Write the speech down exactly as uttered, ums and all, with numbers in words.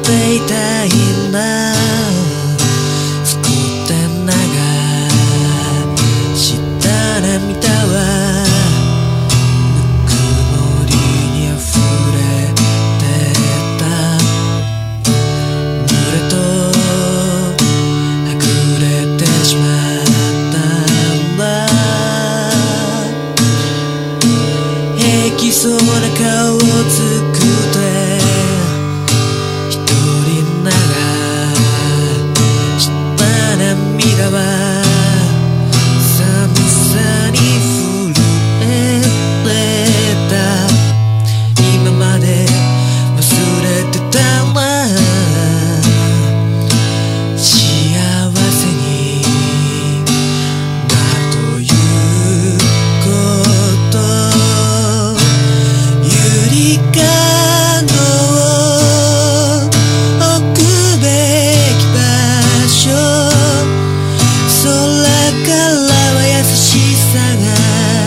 っていたいんだ。作って流した涙はぬくもりにあふれてた。濡れとはぐれてしまったんだ。平気そうな顔を作って一人流した涙は寒さに震えてた。今まで忘れてたんだ。幸せになるということゆりかごを置くべき場所。空からは優しさが